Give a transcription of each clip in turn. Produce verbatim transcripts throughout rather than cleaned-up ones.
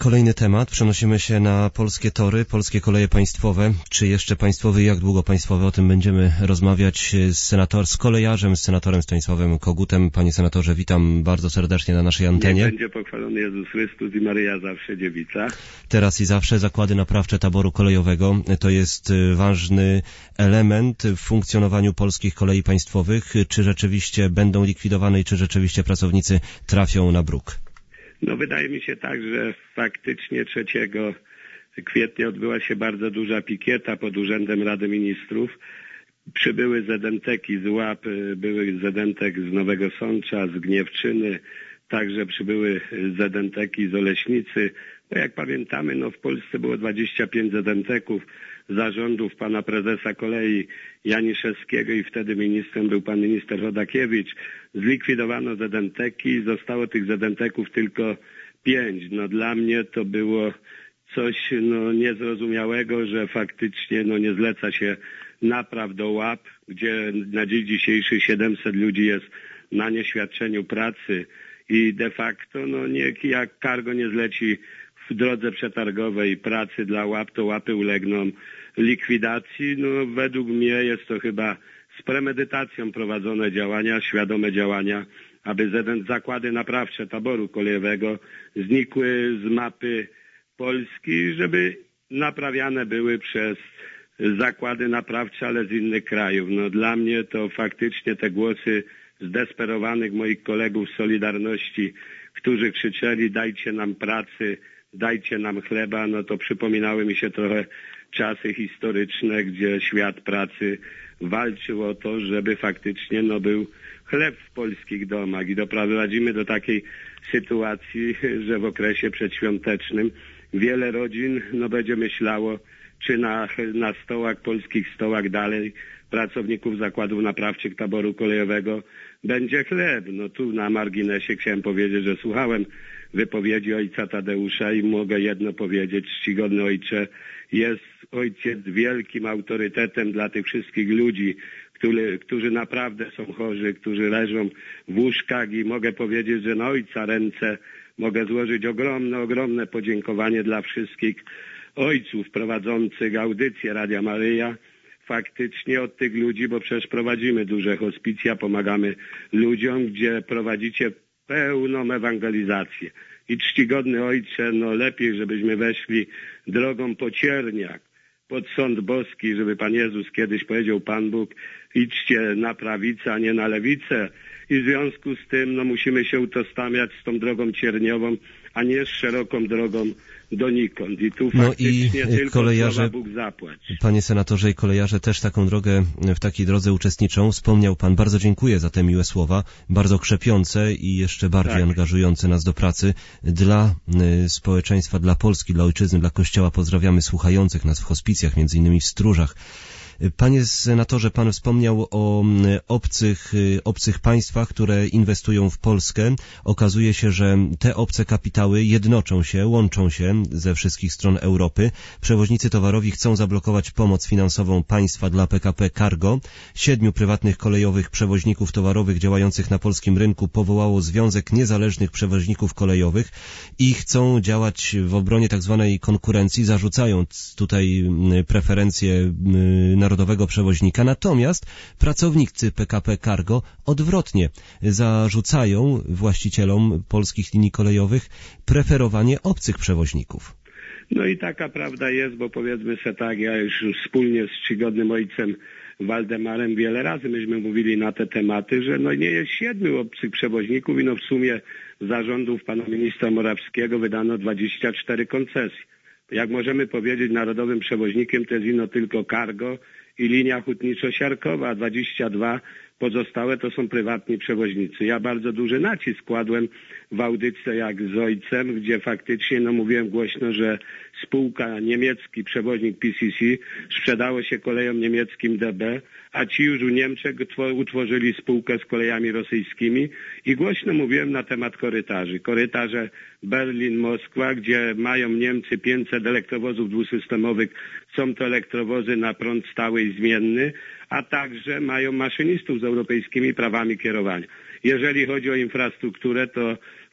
Kolejny temat. Przenosimy się na polskie tory, polskie koleje państwowe. Czy jeszcze państwowe i jak długo państwowe? O tym będziemy rozmawiać z senator, z kolejarzem, z senatorem Stanisławem Kogutem. Panie senatorze, witam bardzo serdecznie na naszej antenie. Niech będzie pochwalony Jezus Chrystus i Maryja zawsze dziewica. Teraz i zawsze zakłady naprawcze taboru kolejowego to jest ważny element w funkcjonowaniu polskich kolei państwowych. Czy rzeczywiście będą likwidowane i czy rzeczywiście pracownicy trafią na bruk? No wydaje mi się tak, że faktycznie trzeciego kwietnia odbyła się bardzo duża pikieta pod Urzędem Rady Ministrów. Przybyły zedenteki z Łap, były zedentek z Nowego Sącza, z Gniewczyny, także przybyły zedenteki z Oleśnicy. No jak pamiętamy, no w Polsce było dwadzieścia pięć zedenteków zarządów pana prezesa kolei Janiszewskiego i wtedy ministrem był pan minister Chodakiewicz. Zlikwidowano zedenteki, zostało tych zedenteków tylko pięć. No dla mnie to było coś no niezrozumiałego, że faktycznie no nie zleca się napraw do Łap, gdzie na dzień dzisiejszy siedemset ludzi jest na nieświadczeniu pracy i de facto no niech jak cargo nie zleci w drodze przetargowej pracy dla Łap, to Łapy ulegną likwidacji. No według mnie jest to chyba z premedytacją prowadzone działania, świadome działania, aby zakłady naprawcze taboru kolejowego znikły z mapy Polski, żeby naprawiane były przez zakłady naprawcze, ale z innych krajów. No dla mnie to faktycznie te głosy zdesperowanych moich kolegów z Solidarności, którzy krzyczeli dajcie nam pracy, dajcie nam chleba, no to przypominały mi się trochę czasy historyczne, gdzie świat pracy walczył o to, żeby faktycznie no był chleb w polskich domach i doprowadzimy do takiej sytuacji, że w okresie przedświątecznym wiele rodzin no będzie myślało, czy na, na stołach, polskich stołach dalej pracowników zakładów naprawczych taboru kolejowego będzie chleb. No tu na marginesie chciałem powiedzieć, że słuchałem wypowiedzi ojca Tadeusza i mogę jedno powiedzieć, czcigodny ojcze, jest ojciec wielkim autorytetem dla tych wszystkich ludzi, który, którzy naprawdę są chorzy, którzy leżą w łóżkach i mogę powiedzieć, że na ojca ręce mogę złożyć ogromne, ogromne podziękowanie dla wszystkich ojców prowadzących audycję Radia Maryja, faktycznie od tych ludzi, bo przecież prowadzimy duże hospicja, pomagamy ludziom, gdzie prowadzicie pełną ewangelizację. I czcigodny ojcze, no lepiej, żebyśmy weszli drogą po cierniach, pod sąd boski, żeby Pan Jezus kiedyś powiedział, Pan Bóg, idźcie na prawicę, a nie na lewicę. I w związku z tym no, musimy się utożsamiać z tą drogą cierniową, a nie z szeroką drogą donikąd. I tu no faktycznie i tylko kolejarze, Bóg zapłać. Panie senatorze, i kolejarze też taką drogę, w takiej drodze uczestniczą. Wspomniał Pan, bardzo dziękuję za te miłe słowa, bardzo krzepiące i jeszcze bardziej tak angażujące nas do pracy dla y, społeczeństwa, dla Polski, dla ojczyzny, dla Kościoła. Pozdrawiamy słuchających nas w hospicjach, między innymi w Stróżach. Panie senatorze, Pan wspomniał o obcych, obcych państwach, które inwestują w Polskę. Okazuje się, że te obce kapitały jednoczą się, łączą się ze wszystkich stron Europy. Przewoźnicy towarowi chcą zablokować pomoc finansową państwa dla P K P Cargo. Siedmiu prywatnych kolejowych przewoźników towarowych działających na polskim rynku powołało Związek Niezależnych Przewoźników Kolejowych i chcą działać w obronie tak zwanej konkurencji, zarzucając tutaj preferencje narodowego przewoźnika. Natomiast pracownicy P K P Cargo odwrotnie zarzucają właścicielom polskich linii kolejowych preferowanie obcych przewoźników. No i taka prawda jest, bo powiedzmy sobie tak, ja już wspólnie z czcigodnym ojcem Waldemarem wiele razy myśmy mówili na te tematy, że no nie jest siedmiu obcych przewoźników i no w sumie zarządów pana ministra Morawskiego wydano dwadzieścia cztery koncesje. Jak możemy powiedzieć, narodowym przewoźnikiem to jest ino tylko Cargo i linia hutniczo-siarkowa, dwadzieścia dwa pozostałe to są prywatni przewoźnicy. Ja bardzo duży nacisk kładłem w audycji jak z ojcem, gdzie faktycznie no mówiłem głośno, że spółka niemiecki przewoźnik P C C sprzedało się kolejom niemieckim D B, a ci już u Niemczech utworzyli spółkę z kolejami rosyjskimi i głośno mówiłem na temat korytarzy. Korytarze Berlin-Moskwa, gdzie mają Niemcy pięćset elektrowozów dwusystemowych, są to elektrowozy na prąd stały i zmienny, a także mają maszynistów z europejskimi prawami kierowania. Jeżeli chodzi o infrastrukturę, to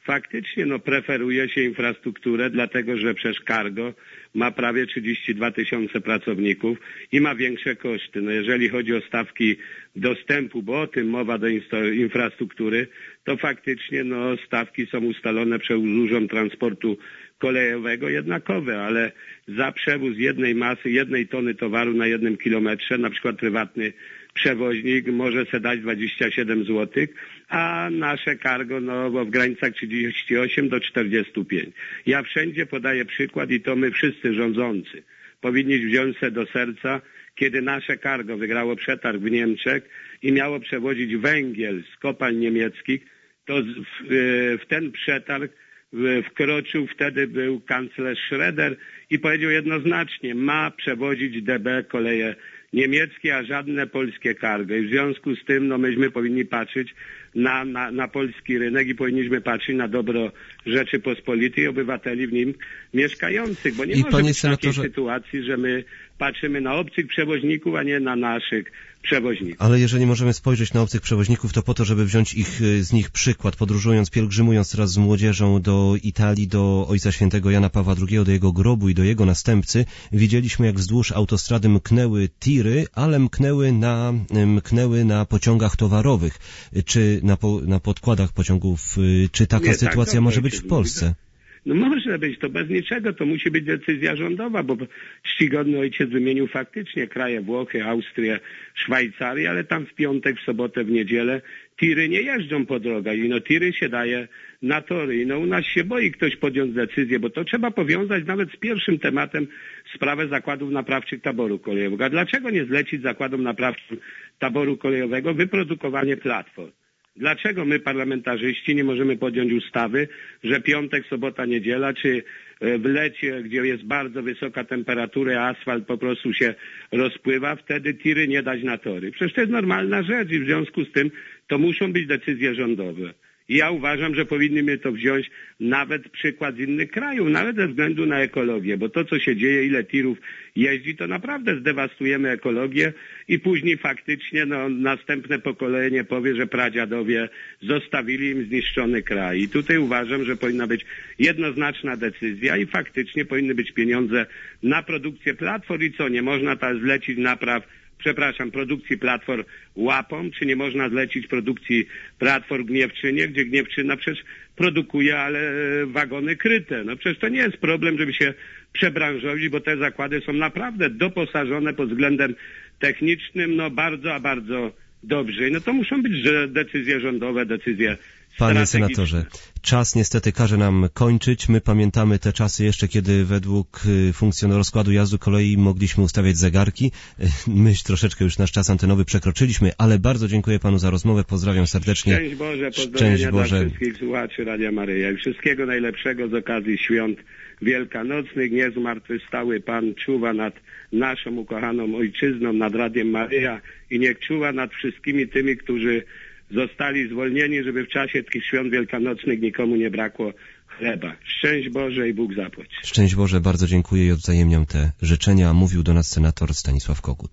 faktycznie no, preferuje się infrastrukturę, dlatego że przecież Cargo ma prawie trzydzieści dwa tysiące pracowników i ma większe koszty. No, jeżeli chodzi o stawki dostępu, bo o tym mowa do infrastruktury, to faktycznie no, stawki są ustalone przez Urząd Transportu Kolejowego jednakowe, ale za przewóz jednej masy, jednej tony towaru na jednym kilometrze, na przykład prywatny przewoźnik może se dać dwadzieścia siedem złotych, a nasze Cargo no, bo w granicach trzydzieści osiem do czterdziestu pięciu. Ja wszędzie podaję przykład i to my wszyscy rządzący powinni wziąć se do serca, kiedy nasze Cargo wygrało przetarg w Niemczech i miało przewozić węgiel z kopalń niemieckich, to w, w ten przetarg wkroczył wtedy był kanclerz Schroeder i powiedział jednoznacznie, ma przewozić D B koleje niemieckie, a żadne polskie Cargo. I w związku z tym no, myśmy powinni patrzeć na, na, na polski rynek i powinniśmy patrzeć na dobro Rzeczypospolitej i obywateli w nim mieszkających, bo nie I może być senatorze... takiej sytuacji, że my patrzymy na obcych przewoźników, a nie na naszych przewoźników. Ale jeżeli możemy spojrzeć na obcych przewoźników, to po to, żeby wziąć ich, z nich przykład, podróżując, pielgrzymując teraz z młodzieżą do Italii, do Ojca Świętego Jana Pawła drugiego, do jego grobu i do jego następcy, widzieliśmy, jak wzdłuż autostrady mknęły tiry, ale mknęły na, mknęły na pociągach towarowych, czy na, po, na podkładach pociągów. Czy taka nie, sytuacja tak, może być w Polsce? No może być, to bez niczego, to musi być decyzja rządowa, bo czcigodny ojciec wymienił faktycznie kraje Włochy, Austrię, Szwajcarię, ale tam w piątek, w sobotę, w niedzielę tiry nie jeżdżą po drogach i no tiry się daje na tory. I no u nas się boi ktoś podjąć decyzję, bo to trzeba powiązać nawet z pierwszym tematem sprawę zakładów naprawczych taboru kolejowego. A dlaczego nie zlecić zakładom naprawczym taboru kolejowego wyprodukowanie platform? Dlaczego my, parlamentarzyści, nie możemy podjąć ustawy, że piątek, sobota, niedziela, czy w lecie, gdzie jest bardzo wysoka temperatura, asfalt po prostu się rozpływa, wtedy tiry nie dać na tory? Przecież to jest normalna rzecz i w związku z tym to muszą być decyzje rządowe. I ja uważam, że powinniśmy to wziąć nawet przykład z innych krajów, nawet ze względu na ekologię, bo to, co się dzieje, ile tirów jeździ, to naprawdę zdewastujemy ekologię i później faktycznie no, następne pokolenie powie, że pradziadowie zostawili im zniszczony kraj. I tutaj uważam, że powinna być jednoznaczna decyzja i faktycznie powinny być pieniądze na produkcję platform i co, nie można teraz zlecić napraw przepraszam, produkcji platform Łapom, czy nie można zlecić produkcji platform Gniewczynie, gdzie Gniewczyna przecież produkuje, ale wagony kryte. No przecież to nie jest problem, żeby się przebranżowić, bo te zakłady są naprawdę doposażone pod względem technicznym, no bardzo, a bardzo dobrze. No to muszą być decyzje rządowe, decyzje Panie senatorze, czas niestety każe nam kończyć. My pamiętamy te czasy jeszcze, kiedy według funkcjon- rozkładu jazdy kolei mogliśmy ustawiać zegarki. My troszeczkę już nasz czas antenowy przekroczyliśmy, ale bardzo dziękuję panu za rozmowę. Pozdrawiam serdecznie. Szczęść Boże, pozdrowienia dla wszystkich słuchaczy Radia Maryja i wszystkiego najlepszego z okazji świąt wielkanocnych. Niech zmartwychwstały Pan czuwa nad naszą ukochaną ojczyzną, nad Radiem Maryja i niech czuwa nad wszystkimi tymi, którzy zostali zwolnieni, żeby w czasie tych świąt wielkanocnych nikomu nie brakło chleba. Szczęść Boże i Bóg zapłać. Szczęść Boże, bardzo dziękuję i odwzajemniam te życzenia. Mówił do nas senator Stanisław Kogut.